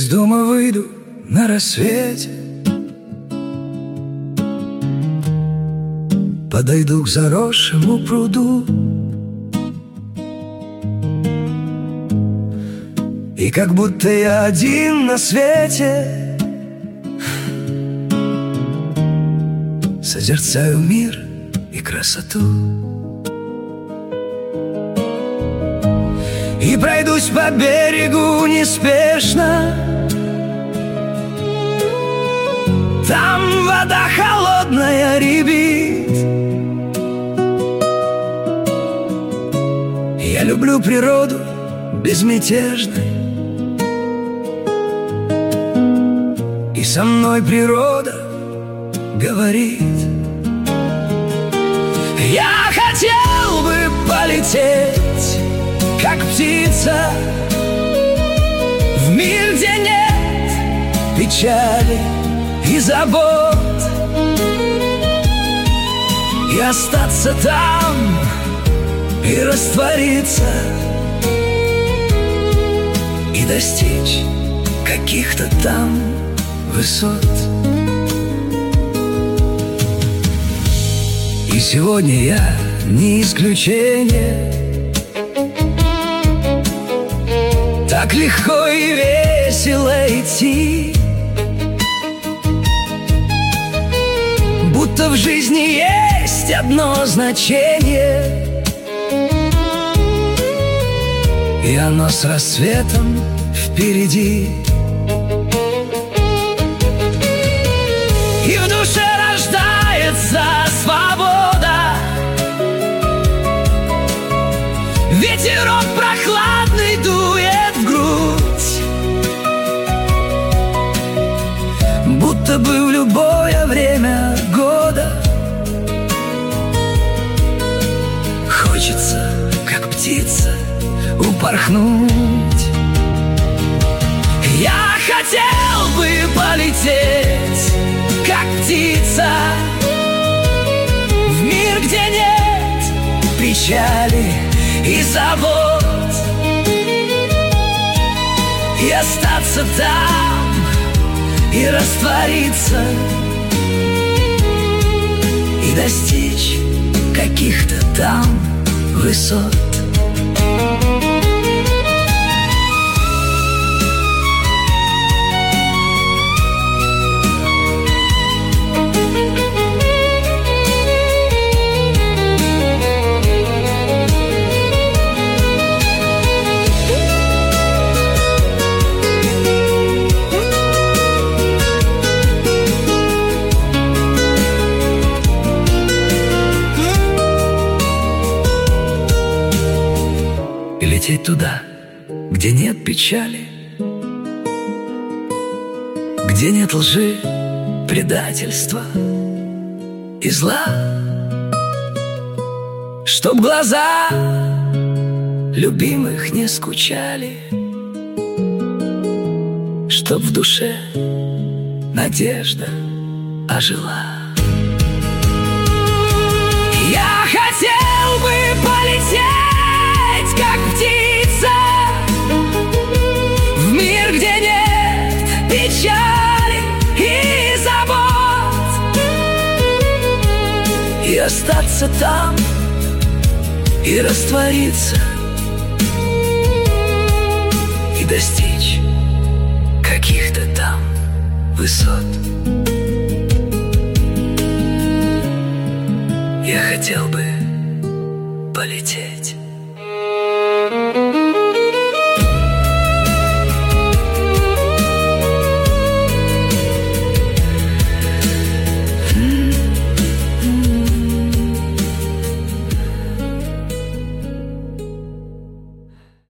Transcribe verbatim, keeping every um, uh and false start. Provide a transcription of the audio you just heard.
Из дома выйду на рассвете, подойду к заросшему пруду, и как будто я один на свете созерцаю мир и красоту. И пройдусь по берегу неспешно, там вода холодная рябит. Я люблю природу безмятежной, и со мной природа говорит. Я хотел бы полететь, как птица, в мир, где нет печали и забот, и остаться там, и раствориться, и достичь каких-то там высот. И сегодня я не исключение. Так легко и весело идти, будто в жизни есть одно значение, и оно с рассветом впереди. И в душе рождается свобода, ветерок прохладный дует в грудь, будто бы в любое время года хочется, как птица, упорхнуть. Я хотел бы полететь, как птица, в мир, где нет печали и забот, и остаться там, и раствориться, и достичь каких-то там высот. И лететь туда, где нет печали, где нет лжи, предательства и зла, чтоб глаза любимых не скучали, чтоб в душе надежда ожила. Я хотел бы полететь, как птица, в мир, где нет печали и забот, и остаться там, и раствориться, и достичь каких-то там высот. Я хотел бы полететь.